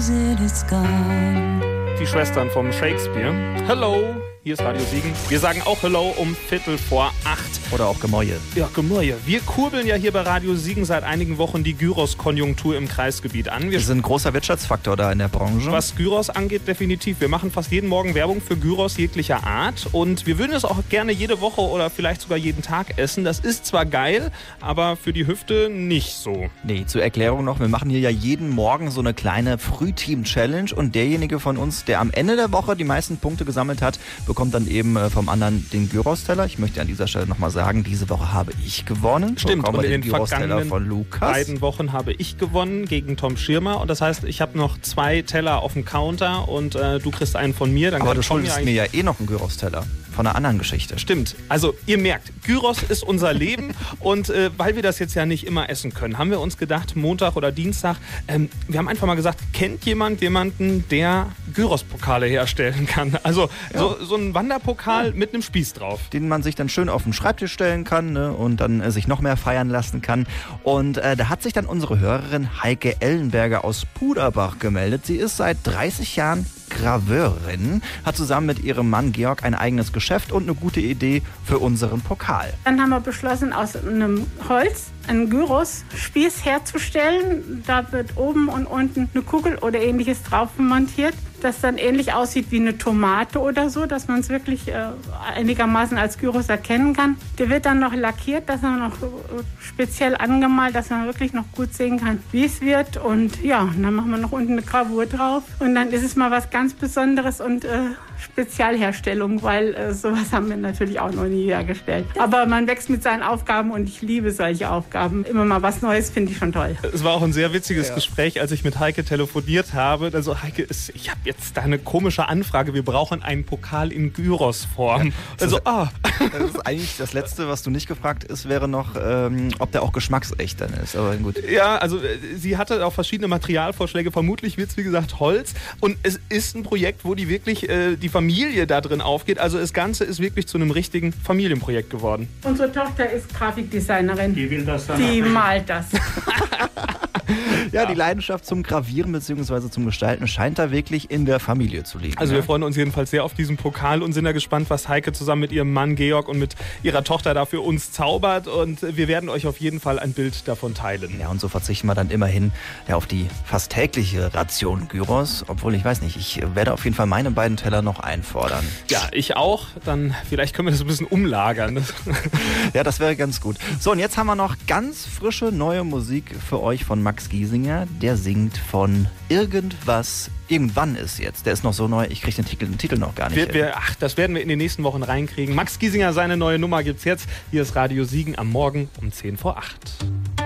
it, it's gone. Die Schwestern vom Shakespeare. Hello, hier ist Radio Siegen. Wir sagen auch Hello um 7:45. Oder auch Gemäue. Ja, Gemäue. Wir kurbeln ja hier bei Radio Siegen seit einigen Wochen die Gyros-Konjunktur im Kreisgebiet an. Wir sind ein großer Wirtschaftsfaktor da in der Branche. Was Gyros angeht, definitiv. Wir machen fast jeden Morgen Werbung für Gyros jeglicher Art. Und wir würden es auch gerne jede Woche oder vielleicht sogar jeden Tag essen. Das ist zwar geil, aber für die Hüfte nicht so. Nee, zur Erklärung noch, wir machen hier ja jeden Morgen so eine kleine Frühteam-Challenge und derjenige von uns, der am Ende der Woche die meisten Punkte gesammelt hat, bekommt dann eben vom anderen den Gyros-Teller. Ich möchte an dieser Stelle nochmal sagen, diese Woche habe ich gewonnen. Stimmt, und in den Gyros-Teller von Lukas. beiden Wochen habe ich gewonnen gegen Tom Schirmer. Und das heißt, ich habe noch 2 Teller auf dem Counter und du kriegst einen von mir. Dann aber du schuldest mir ja eh noch einen Gyros-Teller. Von einer anderen Geschichte. Stimmt. Also ihr merkt, Gyros ist unser Leben und weil wir das jetzt ja nicht immer essen können, haben wir uns gedacht, Montag oder Dienstag, wir haben einfach mal gesagt, kennt jemanden, der Gyros-Pokale herstellen kann? Also ja. so ein Wanderpokal mit einem Spieß drauf. Den man sich dann schön auf den Schreibtisch stellen kann, ne, und dann sich noch mehr feiern lassen kann. Und da hat sich dann unsere Hörerin Heike Ellenberger aus Puderbach gemeldet. Sie ist seit 30 Jahren Graveurin, hat zusammen mit ihrem Mann Georg ein eigenes Geschäft und eine gute Idee für unseren Pokal. Dann haben wir beschlossen, aus einem Holz einen Gyros-Spieß herzustellen. Da wird oben und unten eine Kugel oder ähnliches drauf montiert, das dann ähnlich aussieht wie eine Tomate oder so, dass man es wirklich einigermaßen als Gyros erkennen kann. Der wird dann noch lackiert, dass er noch speziell angemalt, dass man wirklich noch gut sehen kann, wie es wird. Und ja, dann machen wir noch unten eine Gravur drauf. Und dann ist es mal was ganz Besonderes und Spezialherstellung, weil sowas haben wir natürlich auch noch nie hergestellt. Aber man wächst mit seinen Aufgaben und ich liebe solche Aufgaben. Immer mal was Neues, finde ich schon toll. Es war auch ein sehr witziges Gespräch, als ich mit Heike telefoniert habe. Also Heike, ich habe jetzt da eine komische Anfrage. Wir brauchen einen Pokal in Gyros-Form. Ja, das ist eigentlich das Letzte, was du nicht gefragt ist, wäre noch, ob der auch geschmacksecht dann ist. Aber gut. Ja, also sie hatte auch verschiedene Materialvorschläge. Vermutlich wird es, wie gesagt, Holz. Und es ist ein Projekt, wo die wirklich die Familie da drin aufgeht. Also das Ganze ist wirklich zu einem richtigen Familienprojekt geworden. Unsere Tochter ist Grafikdesignerin. Die will das dann. Die malt das. Ja, die Leidenschaft zum Gravieren bzw. zum Gestalten scheint da wirklich in der Familie zu liegen. Also wir freuen uns jedenfalls sehr auf diesen Pokal und sind da gespannt, was Heike zusammen mit ihrem Mann Georg und mit ihrer Tochter da für uns zaubert. Und wir werden euch auf jeden Fall ein Bild davon teilen. Ja, und so verzichten wir dann immerhin auf die fast tägliche Ration Gyros. Obwohl, ich weiß nicht, ich werde auf jeden Fall meine beiden Teller noch einfordern. Ja, ich auch. Dann vielleicht können wir das ein bisschen umlagern. Ja, das wäre ganz gut. So, und jetzt haben wir noch ganz frische neue Musik für euch von Max Giesinger. Der singt von Irgendwas. Irgendwann ist jetzt. Der ist noch so neu, ich kriege den Titel noch gar nicht. Das werden wir in den nächsten Wochen reinkriegen. Max Giesinger, seine neue Nummer gibt's jetzt. Hier ist Radio Siegen am Morgen um 7:50.